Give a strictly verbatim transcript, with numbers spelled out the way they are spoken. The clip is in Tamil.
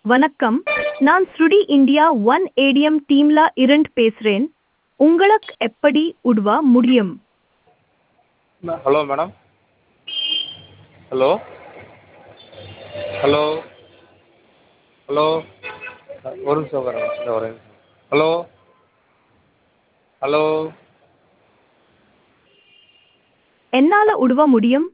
வணக்கம், நான் ஸ்ருடி இந்தியா ஒன் ஏடிஎம் டீம்ல இருந்து பேசுறேன். உங்களுக்கு எப்படி உதவ முடியும்? Hello madam. Hello hello hello ஒரு நிமிஷம் வரேன் இந்த ஒரே நிமிஷம். ஹலோ ஹலோ என்னால உதவ முடியும்?